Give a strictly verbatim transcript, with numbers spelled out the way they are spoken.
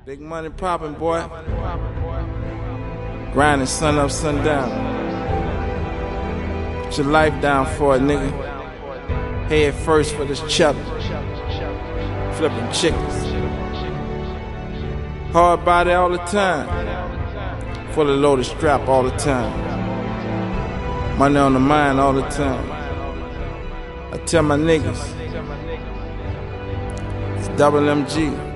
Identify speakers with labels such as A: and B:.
A: Big money poppin', boy. Grinding sun up, sun down. Put your life down for it, nigga. Head first for this cheddar. Flipping chickens. Hard body all the time. Fully loaded strap all the time. Money on the mind all the time. I tell my niggas, it's double M G.